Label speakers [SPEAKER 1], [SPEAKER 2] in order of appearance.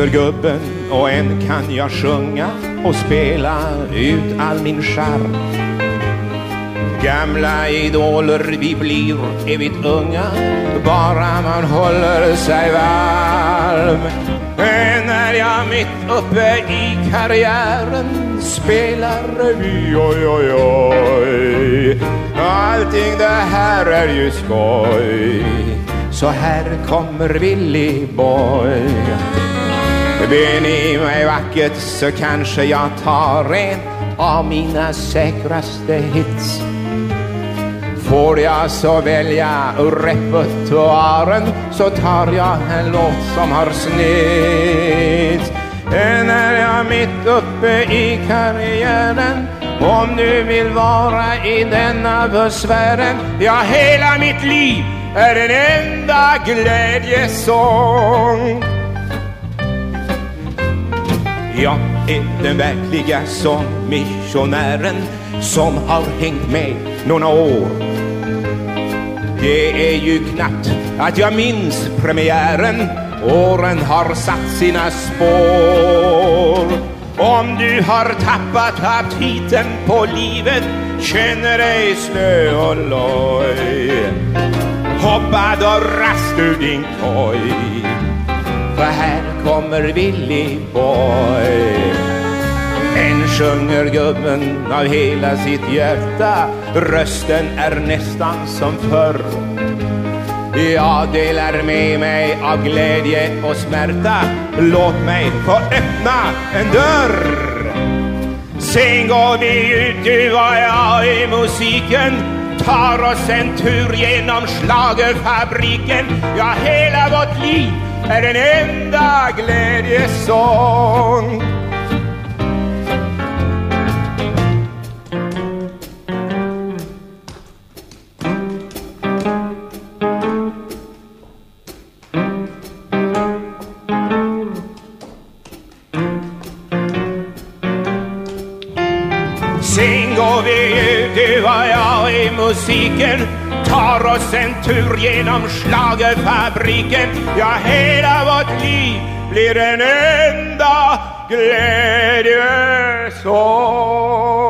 [SPEAKER 1] för gubben och än kan jag sjunga och spela ut all min charm. Gamla idoler vi blir evigt unga, bara man håller sig varm. När jag mitt uppe i karriären spelar revy, oj oj oj, allting det här är ju skoj. Så här kommer Willy Boy. Ber ni mig vackert så kanske jag tar en av mina säkraste hits. Får jag så välja ur repertoaren så tar jag en låt som har snitt. När jag mitt uppe i karriären, om du vill vara i denna besvären, ja hela mitt liv är en enda glädjesång. Jag är den verkliga sångmissionären som har hängt med några år. Det är ju knappt att jag minns premiären, åren har satt sina spår. Om du har tappat aptiten på livet, känner dig slö och loj, hoppa då rast ur din koj, för här kommer Willy Boy. En sjunger gubben av hela sitt hjärta, rösten är nästan som förr. Jag delar med mig av glädje och smärta, låt mig få öppna en dörr. Sen går vi ut, du och jag, i musiken, tar oss en tur genom schlagerfabriken. Ja, hela vårt liv är en enda glädjesång. Sen går vi ut, du och jag, i musiken, tar oss en tur genom schlagerfabriken. Ja, hela vårt liv blir en enda glädjesång.